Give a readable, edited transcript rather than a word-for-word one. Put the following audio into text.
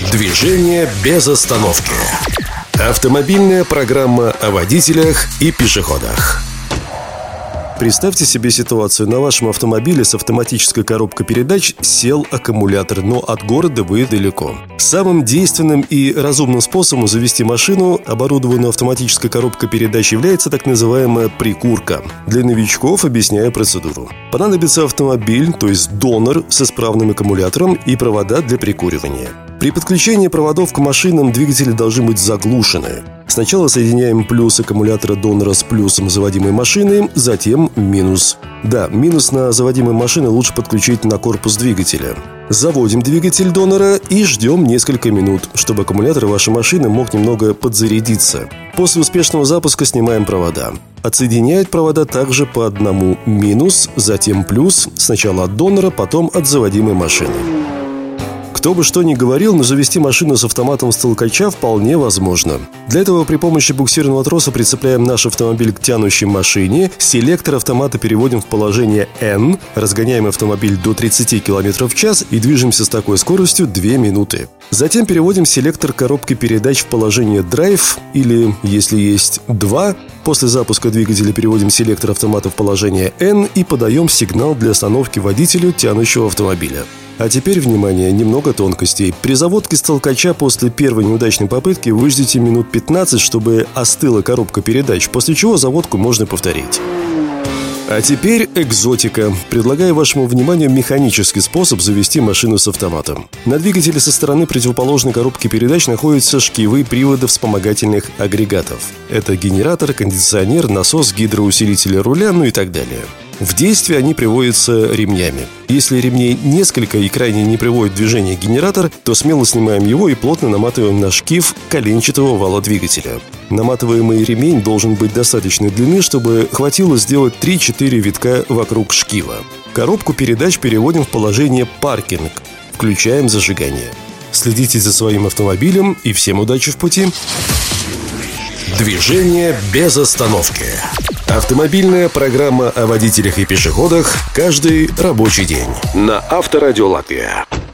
Движение без остановки. Автомобильная программа о водителях и пешеходах. Представьте себе ситуацию. На вашем автомобиле с автоматической коробкой передач сел аккумулятор, но от города вы далеко. Самым действенным и разумным способом завести машину, оборудованную автоматической коробкой передач, является так называемая прикурка. Для новичков объясняю процедуру. Понадобится автомобиль, то есть донор с исправным аккумулятором и провода для прикуривания. При подключении проводов к машинам двигатели должны быть заглушены. Сначала соединяем плюс аккумулятора донора с плюсом заводимой машины, затем минус. Да, минус на заводимой машине лучше подключить на корпус двигателя. Заводим двигатель донора и ждем несколько минут, чтобы аккумулятор вашей машины мог немного подзарядиться. После успешного запуска снимаем провода. Отсоединяют провода также по одному: минус, затем плюс, сначала от донора, потом от заводимой машины. Кто бы что ни говорил, но завести машину с автоматом с толкача вполне возможно. Для этого при помощи буксирного троса прицепляем наш автомобиль к тянущей машине, селектор автомата переводим в положение N, разгоняем автомобиль до 30 км в час и движемся с такой скоростью 2 минуты. Затем переводим селектор коробки передач в положение Drive или, если есть 2, после запуска двигателя переводим селектор автомата в положение N и подаем сигнал для остановки водителю тянущего автомобиля. А теперь, внимание, немного тонкостей. При заводке с толкача после первой неудачной попытки вы ждете минут 15, чтобы остыла коробка передач, после чего заводку можно повторить. А теперь экзотика. Предлагаю вашему вниманию механический способ завести машину с автоматом. На двигателе со стороны противоположной коробки передач находятся шкивы привода вспомогательных агрегатов. Это генератор, кондиционер, насос, гидроусилитель руля, ну и так далее. В действие они приводятся ремнями. Если ремней несколько и крайне не приводит в движение генератор, то смело снимаем его и плотно наматываем на шкив коленчатого вала двигателя. Наматываемый ремень должен быть достаточной длины, чтобы хватило сделать 3-4 витка вокруг шкива. Коробку передач переводим в положение паркинг. Включаем зажигание. Следите за своим автомобилем и всем удачи в пути. Движение без остановки. Автомобильная программа о водителях и пешеходах каждый рабочий день на Авторадио Латвия.